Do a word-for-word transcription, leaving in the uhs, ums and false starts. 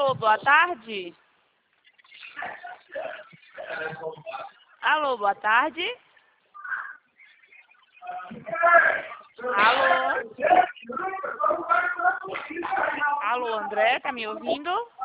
Alô, boa tarde. Alô, boa tarde. Alô? Alô, André, tá me ouvindo?